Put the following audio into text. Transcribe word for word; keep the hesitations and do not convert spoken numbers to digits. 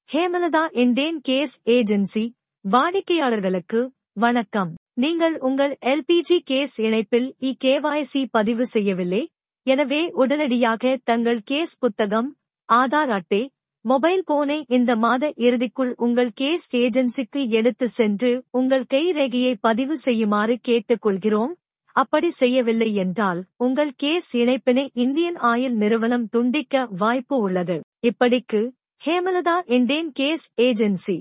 Hemalatha Indane case agency வாடிக்கையாளர்களுக்கு வணக்கம். நீங்கள் உங்கள் எல்பிஜி கேஸ் இணைப்பில் இ கேஒய்சி பதிவு செய்யவில்லை. எனவே உடனடியாக தங்கள் கேஸ் புத்தகம், ஆதார் அட்டை, மொபைல் போனை இந்த மாத இறுதிக்குள் உங்கள் கேஸ் ஏஜென்சிக்கு எடுத்து சென்று உங்கள் கைரேகையை பதிவு செய்யுமாறு கேட்டுக்கொள்கிறோம். அப்படி செய்யவில்லை என்றால் உங்கள் கேஸ் இணைப்பினை இந்தியன் ஆயில் நிறுவனம் துண்டிக்க வாய்ப்பு உள்ளது. இப்படிக்கு ஹேமலதா இண்டேன் கேஸ் ஏஜென்சி